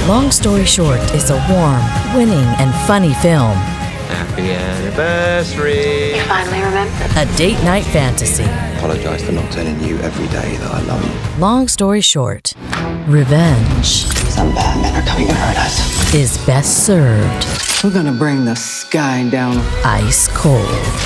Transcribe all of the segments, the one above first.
Long Story Short is a warm, winning, and funny film. Happy anniversary. You finally remember. A date night fantasy. Apologize for not telling you every day that I love you. Long Story Short, revenge Some bad men are coming to hurt us. is best served We're gonna bring the sky down. ice cold.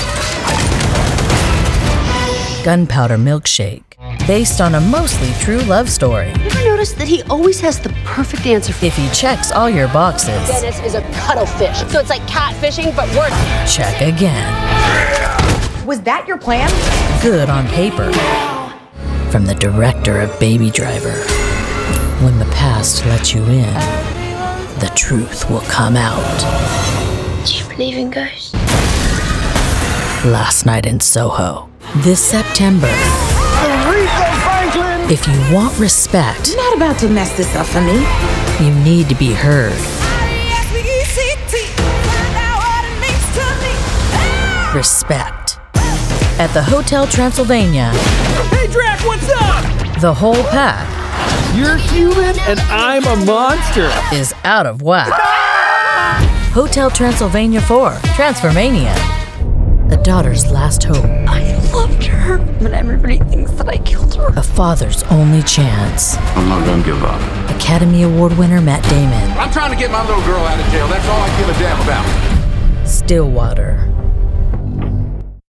Gunpowder Milkshake, based on a mostly true love story. You ever notice that he always has the perfect answer for If he checks all your boxes, Dennis is a cuttlefish. So it's like catfishing, but worse. check again. Was that your plan? Good on paper. From the director of Baby Driver. When the past lets you in, the truth will come out. Do you believe in ghosts? Last Night in Soho. This September. If you want respect, You're not about to mess this up for me. you need to be heard. Respect. At the Hotel Transylvania, Hey, Drac, what's up? the whole pack You're human and I'm a monster. is out of whack. Hotel Transylvania 4, Transformania. A daughter's last hope. I loved her, but everybody thinks that I killed her. A father's only chance. I'm not gonna give up. Academy Award winner Matt Damon. I'm trying to get my little girl out of jail. That's all I give a damn about. Stillwater.